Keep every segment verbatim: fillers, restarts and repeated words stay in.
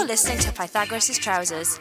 You're listening to Pythagoras' Trousers.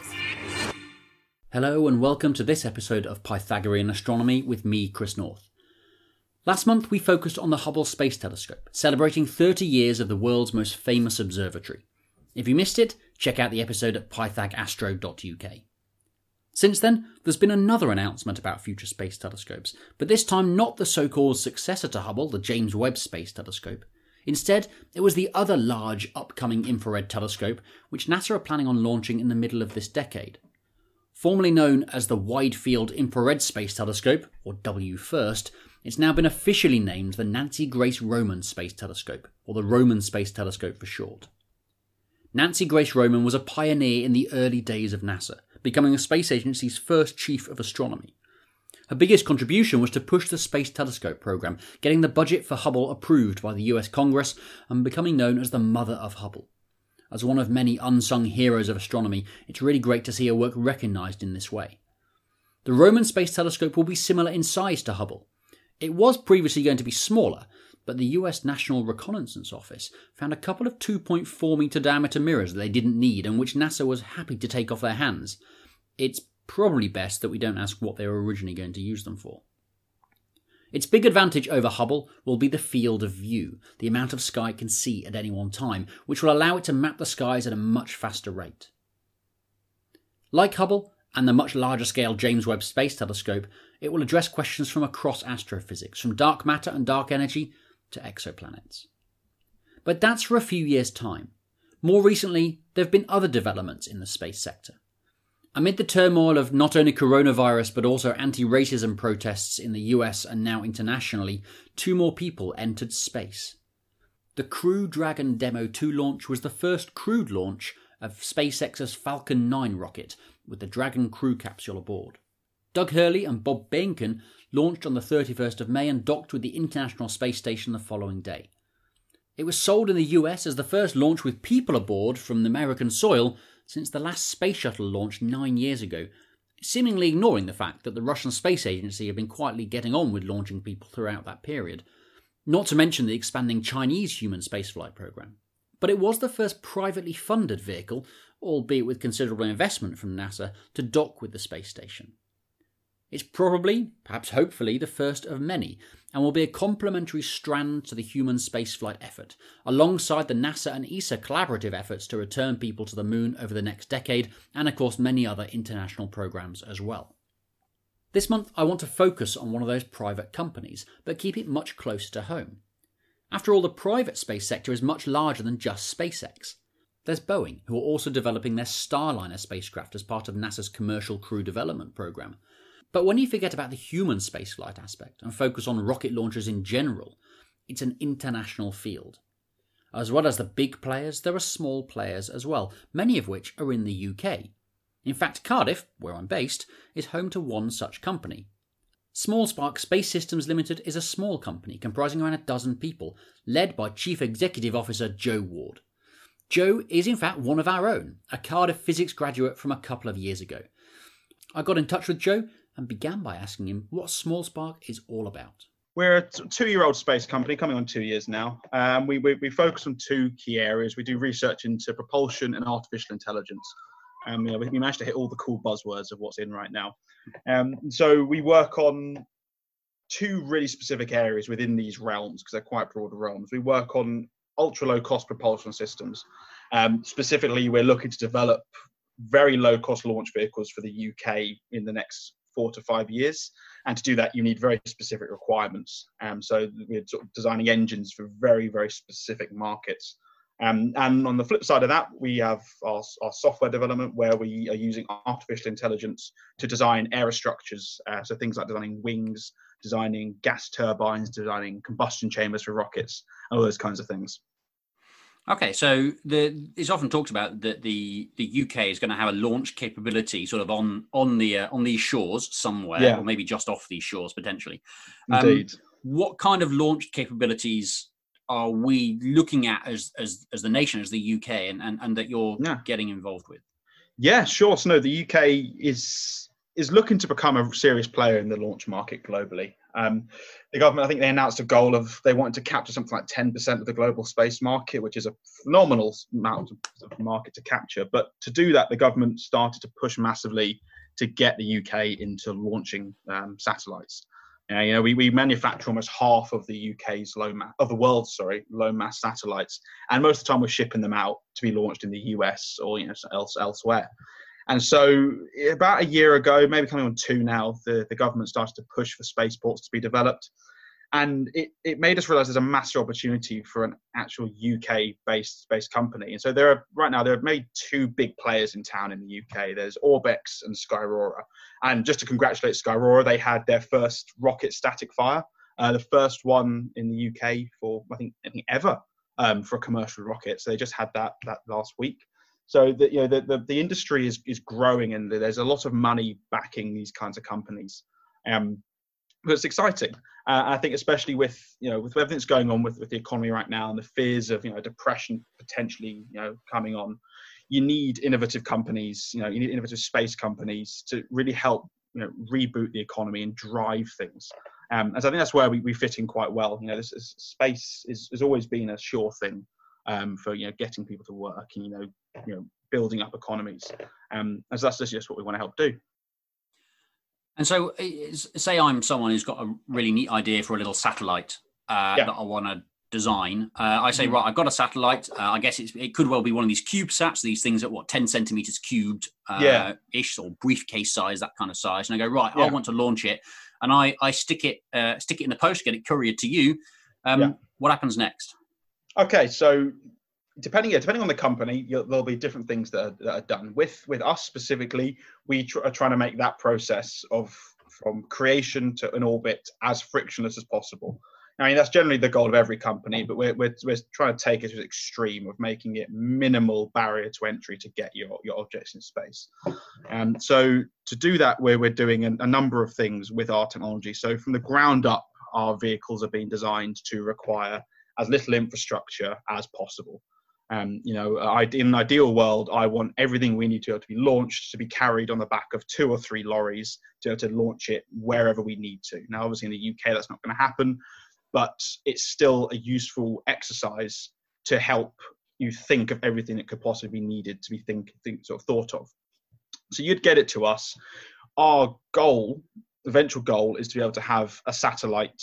Hello and welcome to this episode of Pythagorean Astronomy with me, Chris North. Last month we focused on the Hubble Space Telescope, celebrating thirty years of the world's most famous observatory. If you missed it, check out the episode at pythag astro dot U K. Since then, there's been another announcement about future space telescopes, but this time not the so-called successor to Hubble, the James Webb Space Telescope. Instead, it was the other large upcoming infrared telescope, which NASA are planning on launching in the middle of this decade. Formerly known as the Wide Field Infrared Space Telescope, or W FIRST, it's now been officially named the Nancy Grace Roman Space Telescope, or the Roman Space Telescope for short. Nancy Grace Roman was a pioneer in the early days of NASA, becoming the space agency's first chief of astronomy. Her biggest contribution was to push the Space Telescope program, getting the budget for Hubble approved by the U S Congress and becoming known as the Mother of Hubble. As one of many unsung heroes of astronomy, it's really great to see her work recognised in this way. The Roman Space Telescope will be similar in size to Hubble. It was previously going to be smaller, but the U S National Reconnaissance Office found a couple of two point four metre diameter mirrors that they didn't need and which NASA was happy to take off their hands. It's probably best that we don't ask what they were originally going to use them for. Its big advantage over Hubble will be the field of view, the amount of sky it can see at any one time, which will allow it to map the skies at a much faster rate. Like Hubble and the much larger scale James Webb Space Telescope, it will address questions from across astrophysics, from dark matter and dark energy to exoplanets. But that's for a few years' time. More recently, there have been other developments in the space sector. Amid the turmoil of not only coronavirus but also anti-racism protests in the U S and now internationally, two more people entered space. The Crew Dragon Demo two launch was the first crewed launch of SpaceX's Falcon nine rocket, with the Dragon crew capsule aboard. Doug Hurley and Bob Behnken launched on the thirty-first of May and docked with the International Space Station the following day. It was sold in the U S as the first launch with people aboard from American soil since the last space shuttle launched nine years ago, seemingly ignoring the fact that the Russian Space Agency had been quietly getting on with launching people throughout that period, not to mention the expanding Chinese human spaceflight program. But it was the first privately funded vehicle, albeit with considerable investment from NASA, to dock with the space station. It's probably, perhaps hopefully, the first of many, and will be a complementary strand to the human spaceflight effort, alongside the NASA and E S A collaborative efforts to return people to the moon over the next decade, and of course many other international programs as well. This month I want to focus on one of those private companies, but keep it much closer to home. After all, the private space sector is much larger than just SpaceX. There's Boeing, who are also developing their Starliner spacecraft as part of NASA's Commercial Crew Development Program. But when you forget about the human spaceflight aspect and focus on rocket launchers in general, it's an international field. As well as the big players, there are small players as well, many of which are in the U K. In fact, Cardiff, where I'm based, is home to one such company. Small Spark Space Systems Limited is a small company comprising around a dozen people, led by Chief Executive Officer Joe Ward. Joe is in fact one of our own, a Cardiff physics graduate from a couple of years ago. I got in touch with Joe and began by asking him what Small Spark is all about. We're a two-year-old space company, coming on two years now. Um, we, we, we focus on two key areas. We do research into propulsion and artificial intelligence. Um, you know, we managed to hit all the cool buzzwords of what's in right now. Um, so we work on two really specific areas within these realms, because they're quite broad realms. We work on ultra-low-cost propulsion systems. Um, specifically, we're looking to develop very low-cost launch vehicles for the U K in the next four to five years. And to do that, you need very specific requirements. Um, so we're sort of designing engines for very, very specific markets. Um, and on the flip side of that, we have our, our software development, where we are using artificial intelligence to design aerostructures. Uh, so things like designing wings, designing gas turbines, designing combustion chambers for rockets, all those kinds of things. Okay, so the, it's often talked about that the, the U K is going to have a launch capability sort of on on the uh, on these shores somewhere, yeah. Or maybe just off these shores potentially. Indeed. Um, what kind of launch capabilities are we looking at as as, as the nation, as the U K, and, and, and that you're yeah. getting involved with? Yeah, sure. So no, the U K is is looking to become a serious player in the launch market globally. Um, the government, I think they announced a goal of they wanted to capture something like ten percent of the global space market, which is a phenomenal amount of market to capture. But to do that, the government started to push massively to get the U K into launching um, satellites. Uh, you know, we, we manufacture almost half of the U K's low mass, of the world's, sorry, low mass satellites. And most of the time we're shipping them out to be launched in the U S or, you know, else, elsewhere. And so about a year ago, maybe coming on two now, the, the government started to push for spaceports to be developed. And it, it made us realize there's a massive opportunity for an actual U K-based space company. And so there are, right now, there are maybe two big players in town in the U K. There's Orbex and Skyrora. And just to congratulate Skyrora, they had their first rocket static fire, uh, the first one in the U K for, I think, I think ever um, for a commercial rocket. So they just had that that last week. So the, you know, the, the, the industry is, is growing, and there's a lot of money backing these kinds of companies. Um, But it's exciting. Uh, I think especially with, you know, with everything that's going on with, with the economy right now and the fears of, you know, depression potentially, you know, coming on, you need innovative companies, you know, you need innovative space companies to really help, you know, reboot the economy and drive things. Um, and so I think that's where we, we fit in quite well. You know, this is, space is, has always been a sure thing um, for, you know, getting people to work and, you know, you know, building up economies. Um, and so that's just what we want to help do. And so, say I'm someone who's got a really neat idea for a little satellite uh, yeah. that I want to design. Uh, I say, mm-hmm. right, I've got a satellite. Uh, I guess it's, it could well be one of these CubeSats, these things at what, ten centimeters cubed uh, yeah. ish, or briefcase size, that kind of size. And I go, right, yeah. I want to launch it, and I I stick it uh, stick it in the post, get it couriered to you. Um, yeah. What happens next? Okay, so. Depending, yeah, depending on the company, there'll be different things that are, that are done. With with us specifically, we tr- are trying to make that process of from creation to an orbit as frictionless as possible. I mean, that's generally the goal of every company, but we're we're, we're trying to take it to the extreme of making it minimal barrier to entry to get your, your objects in space. And so to do that, we're we're doing a, a number of things with our technology. So from the ground up, our vehicles are being designed to require as little infrastructure as possible. Um, you know, I, in an ideal world, I want everything we need to, to be launched to be carried on the back of two or three lorries to, to launch it wherever we need to. Now, obviously in the U K, that's not going to happen, but it's still a useful exercise to help you think of everything that could possibly be needed to be think, think sort of thought of. So you'd get it to us. Our goal, eventual goal, is to be able to have a satellite,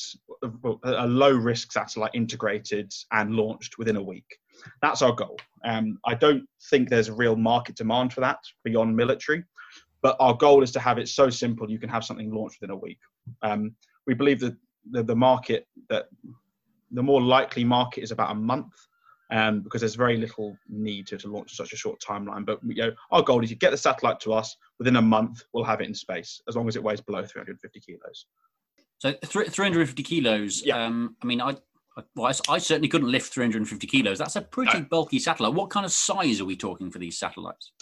a low risk satellite integrated and launched within a week. That's our goal. Um, I don't think there's a real market demand for that beyond military, but our goal is to have it so simple you can have something launched within a week. Um, we believe that the, the market, that the more likely market is about a month, um, because there's very little need to, to launch such a short timeline. But you know, our goal is you get the satellite to us within a month, we'll have it in space, as long as it weighs below three hundred fifty kilos. So three hundred fifty kilos. Yeah. Um, I mean, I. Well, I, I certainly couldn't lift three hundred fifty kilos. That's a pretty no. bulky satellite. What kind of size are we talking for these satellites?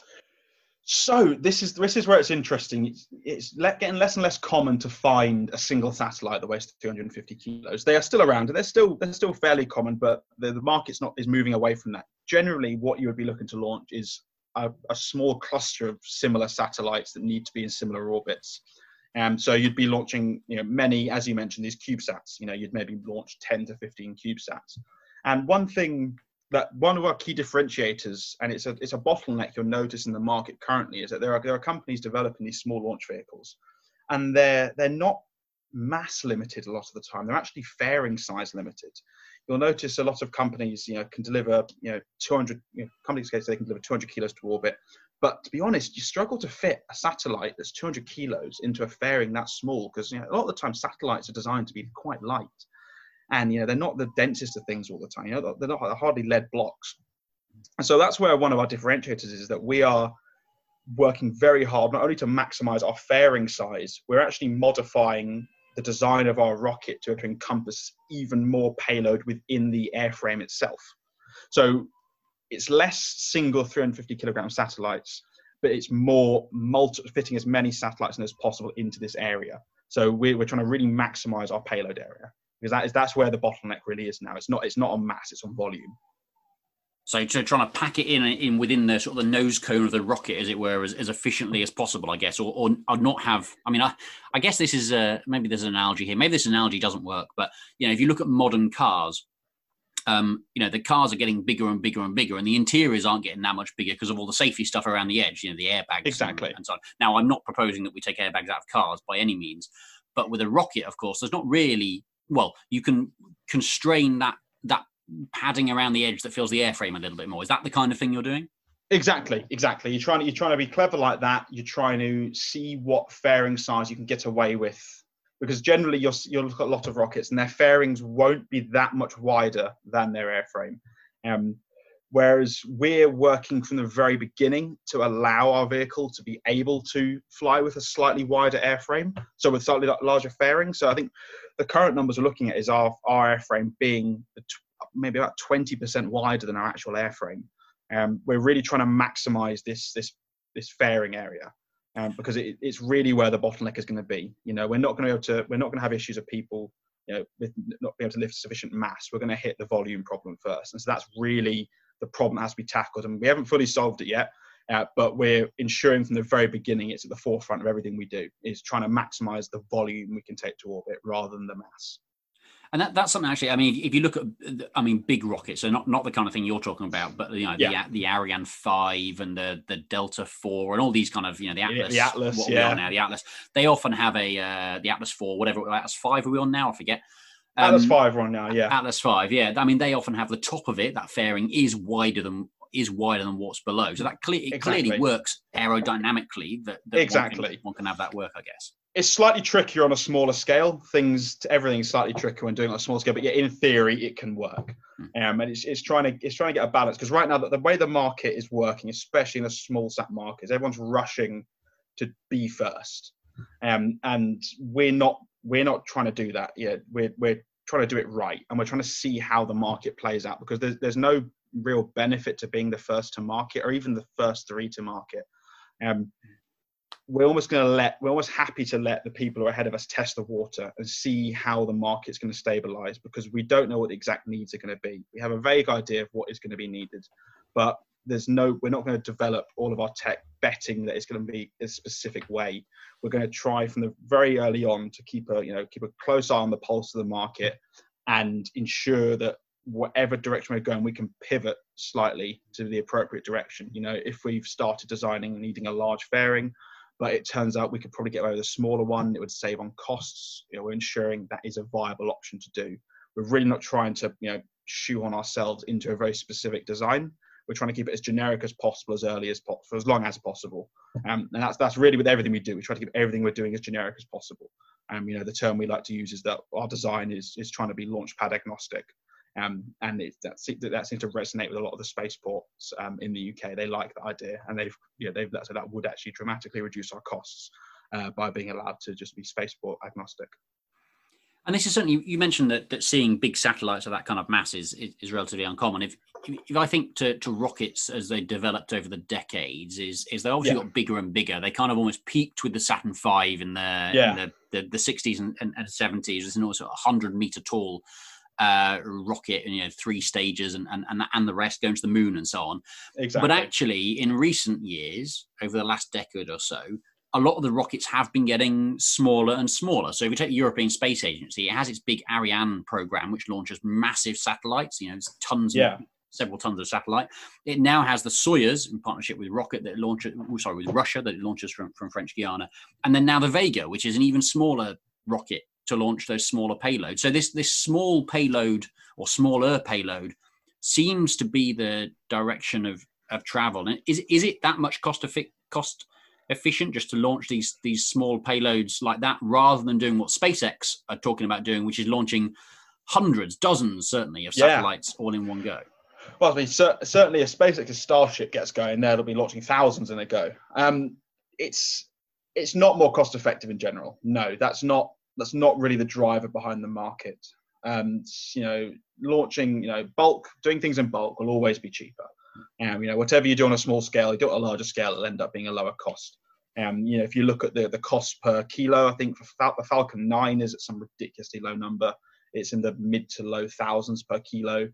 So this is this is where it's interesting. It's, it's getting less and less common to find a single satellite that weighs two hundred fifty kilos. They are still around, and they're still they're still fairly common, but the, the market's not is moving away from that. Generally, what you would be looking to launch is a, a small cluster of similar satellites that need to be in similar orbits. Um, so you'd be launching, you know, many, as you mentioned, these CubeSats. You know, you'd maybe launch ten to fifteen CubeSats. And one thing that one of our key differentiators, and it's a it's a bottleneck you'll notice in the market currently, is that there are there are companies developing these small launch vehicles, and they're they're not mass limited a lot of the time. They're actually fairing size limited. You'll notice a lot of companies, you know, can deliver, you know, two hundred, you know, companies say they can deliver two hundred kilos to orbit. But to be honest, you struggle to fit a satellite that's two hundred kilos into a fairing that small, because, you know, a lot of the time satellites are designed to be quite light, and, you know, they're not the densest of things all the time. You know, they're not they're hardly lead blocks. And so that's where one of our differentiators is, that we are working very hard not only to maximize our fairing size, we're actually modifying the design of our rocket to encompass even more payload within the airframe itself. So it's less single three hundred fifty kilogram satellites, but it's more multi fitting as many satellites as possible into this area. So we're, we're trying to really maximize our payload area, because that is that's where the bottleneck really is now. It's not it's not on mass, it's on volume. So, so trying to pack it in in within the sort of the nose cone of the rocket, as it were, as, as efficiently as possible, I guess, or, or or not have. I mean, I, I guess this is a, maybe there's an analogy here. Maybe this analogy doesn't work, but you know, if you look at modern cars, um, you know, the cars are getting bigger and bigger and bigger, and the interiors aren't getting that much bigger because of all the safety stuff around the edge. You know, the airbags, exactly, and, and so on. Now, I'm not proposing that we take airbags out of cars by any means, but with a rocket, of course, there's not really. Well, you can constrain that that. padding around the edge that fills the airframe a little bit more. Is that the kind of thing you're doing? Exactly, exactly. You're trying to you're trying to be clever like that. You're trying to see what fairing size you can get away with, because generally you'll you'll look at a lot of rockets and their fairings won't be that much wider than their airframe. Um, whereas we're working from the very beginning to allow our vehicle to be able to fly with a slightly wider airframe, so with slightly larger fairing. So I think the current numbers we're looking at is our our airframe being the maybe about twenty percent wider than our actual airframe. Um, we're really trying to maximize this this this fairing area, um, because it, it's really where the bottleneck is going to be. You know, we're not going to be able to we're not going to have issues of people, you know, with not being able to lift sufficient mass. We're going to hit the volume problem first, and so that's really the problem that has to be tackled. And we haven't fully solved it yet, uh, but we're ensuring from the very beginning it's at the forefront of everything we do, is trying to maximize the volume we can take to orbit rather than the mass. And that, that's something actually. I mean, if you look at, I mean, big rockets, so not not the kind of thing you're talking about, but you know, yeah. the the Ariane five and the the Delta four and all these kind of, you know, the Atlas, the Atlas, what yeah. we are now, the Atlas. They often have a uh, the Atlas four, whatever Atlas five are we on now? I forget. Um, Atlas five we're on now, yeah. Atlas five, yeah. I mean, they often have the top of it. That fairing is wider than is wider than what's below, so that cle- it exactly. clearly works aerodynamically. That, that exactly one can, one can have that work, I guess. It's slightly trickier on a smaller scale. Things, everything's slightly trickier when doing it on a small scale, but yeah, in theory, it can work. Um, and it's, it's trying to it's trying to get a balance, because right now, the, the way the market is working, especially in the small sat markets, everyone's rushing to be first, um, and we're not we're not trying to do that yet. We're we're trying to do it right, and we're trying to see how the market plays out, because there's there's no real benefit to being the first to market, or even the first three to market. Um, we're almost going to let, we're almost happy to let the people who are ahead of us test the water and see how the market's going to stabilize, because we don't know what the exact needs are going to be. We have a vague idea of what is going to be needed, but there's no, we're not going to develop all of our tech betting that it's going to be a specific way. We're going to try from the very early on to keep a, you know, keep a close eye on the pulse of the market and ensure that whatever direction we're going, we can pivot slightly to the appropriate direction. You know, if we've started designing and needing a large fairing, but it turns out we could probably get away with a smaller one, it would save on costs. You know, we're ensuring that is a viable option to do. We're really not trying to, you know, shoehorn ourselves into a very specific design. We're trying to keep it as generic as possible, as early as possible, for as long as possible. Um, and that's that's really with everything we do. We try to keep everything we're doing as generic as possible. Um, you know, the term we like to use is that our design is is trying to be launchpad agnostic. Um, and it, that, that seems to resonate with a lot of the spaceports um, in the U K. They like that idea, and they've, you know, they've so that would actually dramatically reduce our costs uh, by being allowed to just be spaceport agnostic. And this is certainly, you mentioned that, that seeing big satellites of that kind of mass is, is, is relatively uncommon. If if I think to, to rockets as they developed over the decades, is is they obviously yeah. got bigger and bigger. They kind of almost peaked with the Saturn five in the yeah. in the, the, the sixties and, and, and seventies. There's an also a hundred meter tall uh, rocket, and you know, three stages and, and and and the rest going to the moon and so on. Exactly. But actually, in recent years, over the last decade or so, a lot of the rockets have been getting smaller and smaller. So if you take the European Space Agency, it has its big Ariane program, which launches massive satellites, you know, tons, yeah. of, several tons of satellite. It now has the Soyuz in partnership with Rocket that launches, sorry, with Russia that it launches from, from French Guiana. And then now the Vega, which is an even smaller rocket to launch those smaller payloads. So this, this small payload or smaller payload seems to be the direction of, of travel. And is, is it that much cost efficient, cost efficient just to launch these these small payloads like that, rather than doing what SpaceX are talking about doing, which is launching hundreds, dozens certainly of satellites yeah. all in one go? Well, I mean, cer- certainly if SpaceX's Starship gets going, there, they'll be launching thousands in a go. Um, it's it's not more cost effective in general. No, that's not that's not really the driver behind the market. Um, you know, launching, you know, bulk, doing things in bulk will always be cheaper. Um, you know, whatever you do on a small scale, you do it on a larger scale, it'll end up being a lower cost. Um, you know, if you look at the, the cost per kilo, I think for Fal- the Falcon nine is at some ridiculously low number. It's in the mid to low thousands per kilo.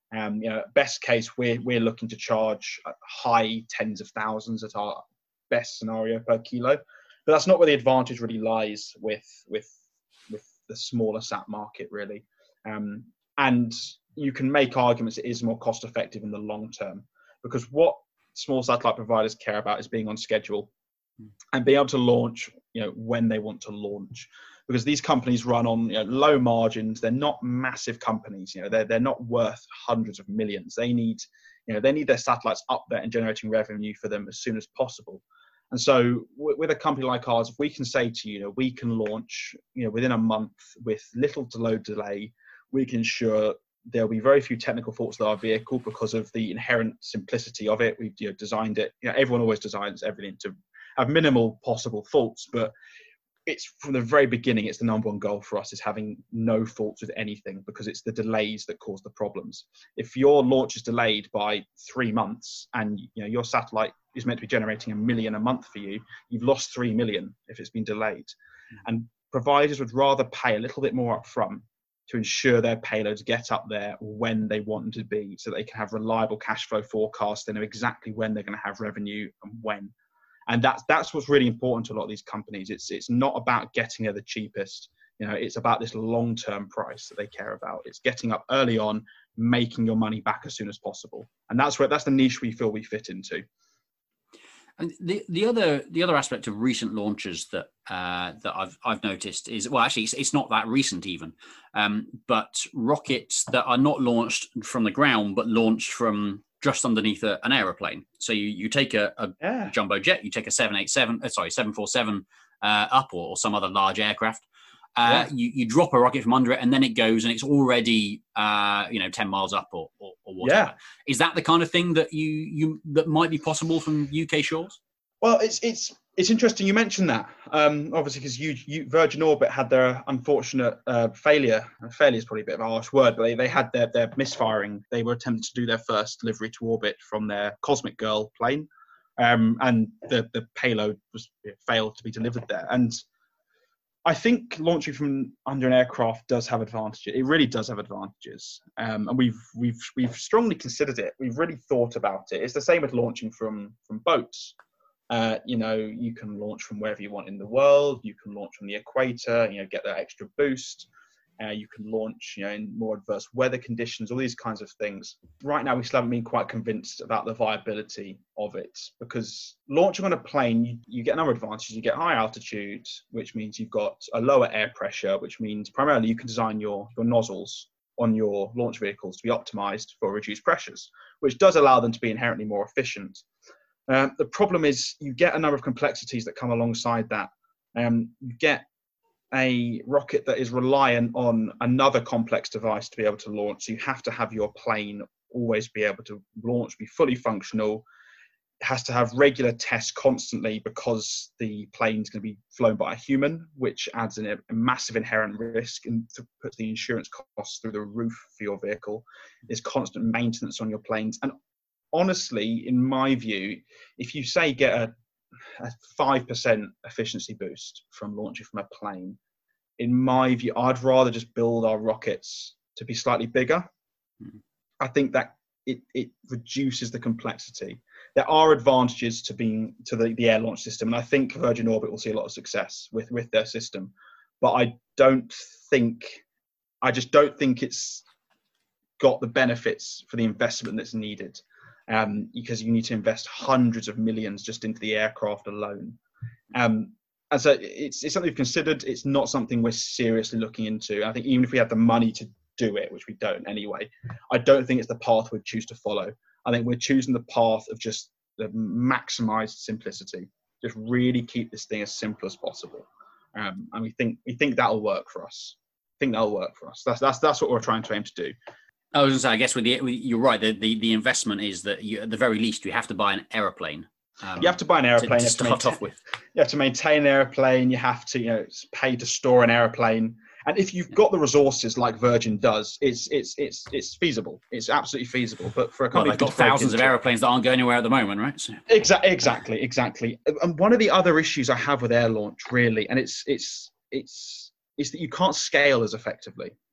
Um, you know, best case, we're we're looking to charge high tens of thousands at our best scenario per kilo, but that's not where the advantage really lies with with with the smaller sat market, really. Um, and you can make arguments it is more cost effective in the long term, because what small satellite providers care about is being on schedule and being able to launch, you know, when they want to launch. Because these companies run on, you know, low margins. They're not massive companies. You know, they're they're not worth hundreds of millions. They need, you know, they need their satellites up there and generating revenue for them as soon as possible. And so, w- with a company like ours, if we can say to you, you know, we can launch, you know, within a month with little to low delay, we can ensure there'll be very few technical faults with our vehicle because of the inherent simplicity of it. We've, you know, designed it. You know, everyone always designs everything to have minimal possible faults, but it's from the very beginning, it's the number one goal for us is having no faults with anything, because it's the delays that cause the problems. If your launch is delayed by three months and, you know, your satellite is meant to be generating a million a month for you, you've lost three million if it's been delayed. And providers would rather pay a little bit more upfront to ensure their payloads get up there when they want them to be, so they can have reliable cash flow forecasts. They know exactly when they're going to have revenue and when. And that's that's what's really important to a lot of these companies. It's it's not about getting there the cheapest. You know, it's about this long-term price that they care about. It's getting up early on, making your money back as soon as possible. And that's where that's the niche we feel we fit into. And the the other the other aspect of recent launches that uh, that I've I've noticed is, well, actually it's, it's not that recent even, um, but rockets that are not launched from the ground but launched from just underneath a, an aeroplane. So you, you take a, a Yeah. jumbo jet, you take a seven eighty-seven, uh, sorry, seven forty-seven uh, up, or, or some other large aircraft. Uh, Yeah. you, you drop a rocket from under it, and then it goes, and it's already uh, you know ten miles up, or, or, or whatever. Yeah. Is that the kind of thing that you you that might be possible from U K shores? Well, it's it's it's interesting you mentioned that. Um, obviously, because you, you Virgin Orbit had their unfortunate uh, failure. Failure is probably a bit of a harsh word, but they, they had their their misfiring. They were attempting to do their first delivery to orbit from their Cosmic Girl plane, um, and the the payload was it failed to be delivered there. And I think launching from under an aircraft does have advantages. It really does have advantages, um, and we've we've we've strongly considered it. We've really thought about it. It's the same with launching from from boats. Uh, you know, you can launch from wherever you want in the world. You can launch from the equator. You know, get that extra boost. Uh, you can launch, you know, in more adverse weather conditions. All these kinds of things. Right now, we still haven't been quite convinced about the viability of it, because launching on a plane, you, you get a number of advantages. You get high altitude, which means you've got a lower air pressure, which means primarily you can design your your nozzles on your launch vehicles to be optimized for reduced pressures, which does allow them to be inherently more efficient. Um, the problem is you get a number of complexities that come alongside that. Um, you get a rocket that is reliant on another complex device to be able to launch. So you have to have your plane always be able to launch, be fully functional. It has to have regular tests constantly, because the plane's going to be flown by a human, which adds in a, a massive inherent risk and puts the insurance costs through the roof for your vehicle. There's constant maintenance on your planes. And honestly, in my view, if you say get a, a five percent efficiency boost from launching from a plane, in my view, I'd rather just build our rockets to be slightly bigger. Mm. I think that it, it reduces the complexity. There are advantages to being to the, the air launch system, and I think Virgin Orbit will see a lot of success with, with their system. But I don't think, I just don't think it's got the benefits for the investment that's needed. Um, because you need to invest hundreds of millions just into the aircraft alone. Um, and so it's, it's something we've considered. It's not something we're seriously looking into. I think even if we had the money to do it, which we don't anyway, I don't think it's the path we'd choose to follow. I think we're choosing the path of just the maximized simplicity. Just really keep this thing as simple as possible. Um, and we think we think that'll work for us. I think that'll work for us. That's that's that's what we're trying to aim to do. I was going to say, I guess with the, you're right. The, the, the investment is that you, at the very least, you have to buy an aeroplane. Um, you have to buy an aeroplane to, to start maintain, off with. You have to maintain an aeroplane. You have to, you know, pay to store an aeroplane. And if you've got the resources like Virgin does, it's it's it's it's feasible. It's absolutely feasible. But for a company, well, they've got thousands of aeroplanes that aren't going anywhere at the moment, right? So. Exactly, exactly, exactly. And one of the other issues I have with air launch, really, and it's it's it's it's that you can't scale as effectively.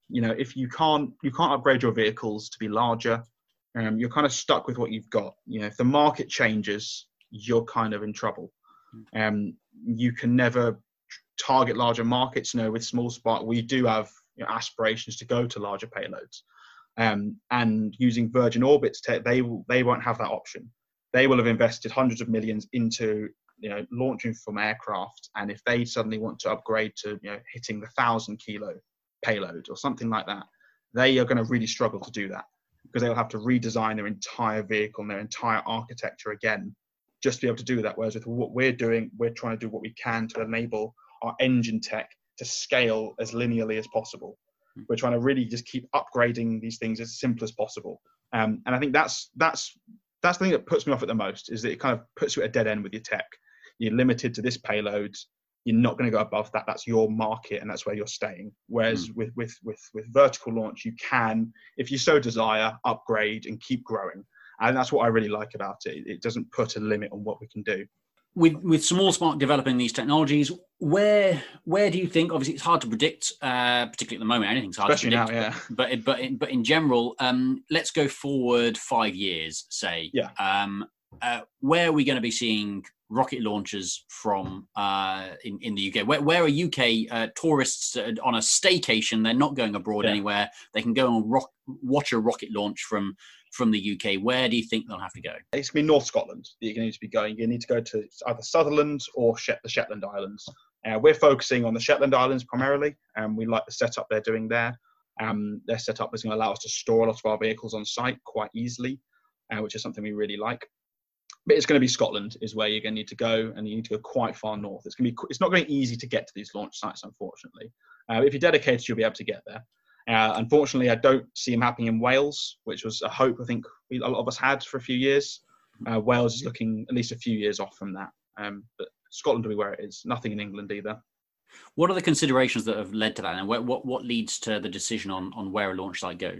you know, if you can't you can't upgrade your vehicles to be larger, um, you're kind of stuck with what you've got. You know, if the market changes, you're kind of in trouble. Um, you can never target larger markets. You know, with Small Spark, we do have, you know, aspirations to go to larger payloads. Um, and using Virgin Orbit's tech, they will, they won't have that option. They will have invested hundreds of millions into, you know, launching from aircraft, and if they suddenly want to upgrade to, you know, hitting the thousand kilo payload or something like that, they are going to really struggle to do that, because they'll have to redesign their entire vehicle and their entire architecture again just to be able to do that. Whereas with what we're doing, we're trying to do what we can to enable our engine tech to scale as linearly as possible. We're trying to really just keep upgrading these things as simple as possible. Um, and I think that's that's that's the thing that puts me off at the most, is that it kind of puts you at a dead end with your tech. You're limited to this payload. You're not going to go above that. That's your market, and that's where you're staying. Whereas mm. with, with with with vertical launch, you can, if you so desire, upgrade and keep growing. And that's what I really like about it. It doesn't put a limit on what we can do. With with Small Spark developing these technologies, where where do you think? Obviously, it's hard to predict, uh, particularly at the moment. Anything's hard Especially to predict. now, yeah. But but in, but in general, um, let's go forward five years, say. Yeah. Um, uh, where are we going to be seeing rocket launches from uh, in in the U K? Where where are U K uh, tourists on a staycation? They're not going abroad yeah. anywhere. They can go and rock, watch a rocket launch from. from the U K. Where do you think they'll have to go? It's going to be North Scotland that you're going to need to be going. You need to go to either Sutherland or Shet- the Shetland Islands. Uh, we're focusing on the Shetland Islands primarily, and we like the setup they're doing there. Um, their setup is going to allow us to store a lot of our vehicles on site quite easily, uh, which is something we really like. But it's going to be Scotland is where you're going to need to go, and you need to go quite far north. It's going to be. It's not going to be easy to get to these launch sites, unfortunately. Uh, if you're dedicated, you'll be able to get there. Uh, unfortunately, I don't see them happening in Wales, which was a hope I think we, a lot of us had for a few years. Uh, Wales is looking at least a few years off from that. Um, but Scotland will be where it is. Nothing in England either. What are the considerations that have led to that, and what what, what leads to the decision on, on where a launch site goes?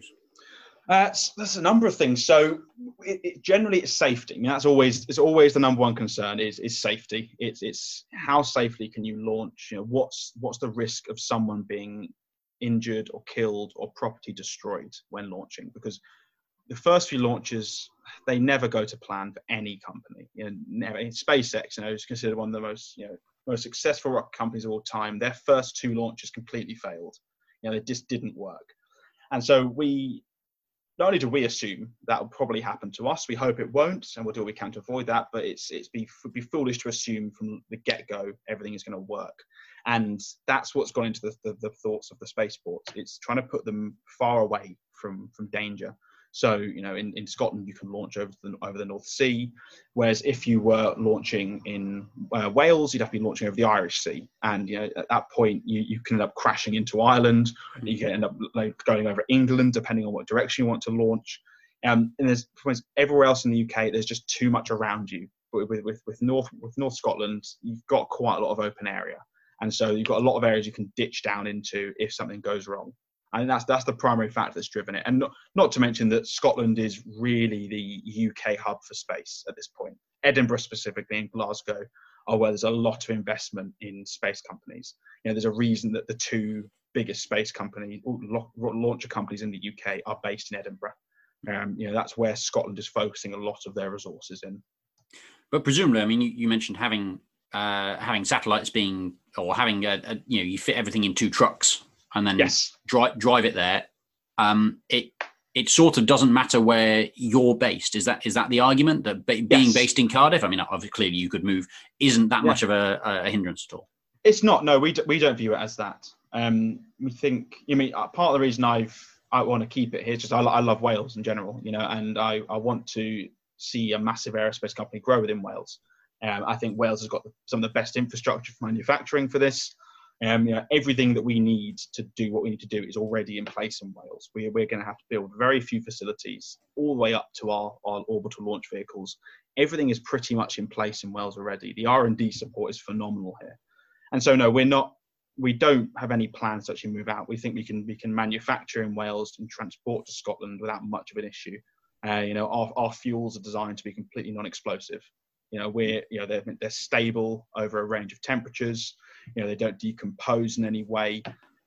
Uh, there's a number of things. So it, it, generally, it's safety. I mean, that's always it's always the number one concern is is safety. It's it's how safely can you launch? You know, what's what's the risk of someone being injured or killed or property destroyed when launching? Because the first few launches, they never go to plan for any company. You know, never. SpaceX, you know, is considered one of the most, you know, most successful rocket companies of all time. Their first two launches completely failed. You know, they just didn't work. And so we, not only do we assume that will probably happen to us, we hope it won't, and we'll do what we can to avoid that. But it's it's be be foolish to assume from the get-go everything is going to work. And that's what's gone into the, the, the thoughts of the spaceports. It's trying to put them far away from, from danger. So, you know, in, in Scotland, you can launch over the, over the North Sea, whereas if you were launching in uh, Wales, you'd have to be launching over the Irish Sea. And, you know, at that point, you, you can end up crashing into Ireland. You can end up like, going over England, depending on what direction you want to launch. Um, and there's everywhere else in the U K, there's just too much around you. But with, with, with, North, with North Scotland, you've got quite a lot of open area. And so you've got a lot of areas you can ditch down into if something goes wrong. I think that's that's the primary factor that's driven it. And not, not to mention that Scotland is really the U K hub for space at this point. Edinburgh specifically and Glasgow are where there's a lot of investment in space companies. You know, there's a reason that the two biggest space companies, launcher companies in the U K are based in Edinburgh. Um, you know, that's where Scotland is focusing a lot of their resources in. But presumably, I mean, you, you mentioned having uh, having satellites being, or having, a, a, you know, you fit everything in two trucks and then yes. drive drive it there. Um, it it sort of doesn't matter where you're based. Is that is that the argument that be, being yes. based in Cardiff? I mean, obviously, clearly you could move. Isn't that yeah. much of a, a hindrance at all? It's not. No, we do, we don't view it as that. Um, we think. You mean part of the reason I've I want to keep it here is just I, I love Wales in general. You know, and I I want to see a massive aerospace company grow within Wales. Um, I think Wales has got the, some of the best infrastructure for manufacturing for this. Um, you know, everything that we need to do what we need to do is already in place in Wales. We, we're going to have to build very few facilities all the way up to our, our orbital launch vehicles. Everything is pretty much in place in Wales already. The R and D support is phenomenal here. And so, no, we're not, we don't have any plans to actually move out. We think we can we can manufacture in Wales and transport to Scotland without much of an issue. Uh, you know, our, our fuels are designed to be completely non-explosive. You know, we're, you know, they're, they're stable over a range of temperatures. You know, they don't decompose in any way.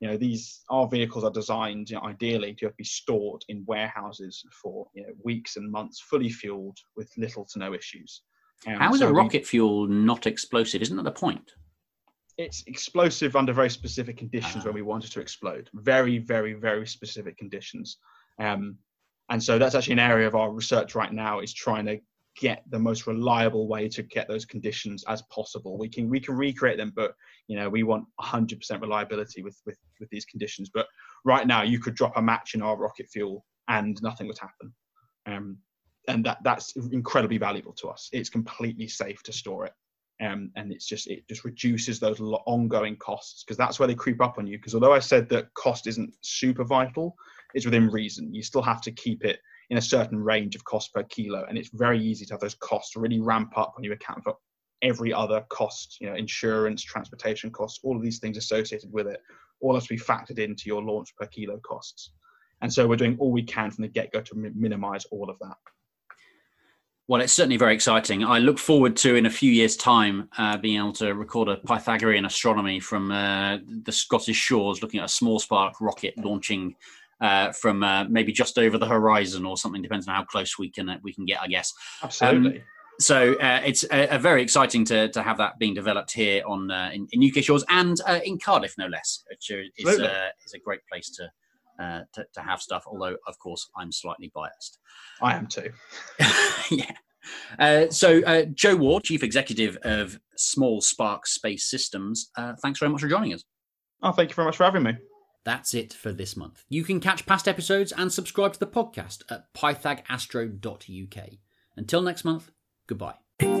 You know, these our vehicles are designed, you know, ideally to be stored in warehouses for, you know, weeks and months, fully fueled with little to no issues. Um, How is so a rocket we, fuel not explosive? Isn't that the point? It's explosive under very specific conditions uh, when we want it to explode. Very, very, very specific conditions. Um, and so that's actually an area of our research right now, is trying to get the most reliable way to get those conditions as possible. We can we can recreate them, but you know, we want one hundred percent reliability with, with, with these conditions. But right now, you could drop a match in our rocket fuel and nothing would happen. Um, and that that's incredibly valuable to us. It's completely safe to store it. Um, and it's just it just reduces those ongoing costs, because that's where they creep up on you. Because although I said that cost isn't super vital, it's within reason. You still have to keep it in a certain range of cost per kilo, and it's very easy to have those costs really ramp up when you account for every other cost, you know, insurance, transportation costs, all of these things associated with it, all has to be factored into your launch per kilo costs. And so we're doing all we can from the get-go to mi- minimize all of that. Well, it's certainly very exciting. I look forward to, in a few years' time, uh, being able to record a Pythagorean astronomy from uh, the Scottish shores, looking at a small spark rocket launching uh, from uh, maybe just over the horizon or something. Depends on how close we can uh, we can get, I guess. Absolutely. Um, so uh, it's a, a very exciting to to have that being developed here on uh, in, in U K shores, and uh, in Cardiff, no less, which is uh, is a great place to. Uh, to, to have stuff, although of course I'm slightly biased. I am too. Yeah. Uh, so uh, Joe Ward, Chief Executive of Small Spark Space Systems, uh, thanks very much for joining us. Oh, thank you very much for having me. That's it for this month. You can catch past episodes and subscribe to the podcast at pythag astro dot U K. Until next month, goodbye.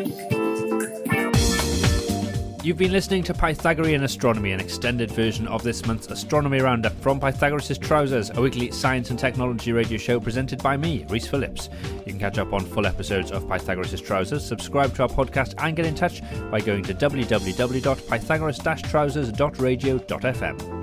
You've been listening to Pythagorean Astronomy, an extended version of this month's Astronomy Roundup from Pythagoras' Trousers, a weekly science and technology radio show presented by me, Rhys Phillips. You can catch up on full episodes of Pythagoras' Trousers, subscribe to our podcast, and get in touch by going to w w w dot pythagoras dash trousers dot radio dot f m.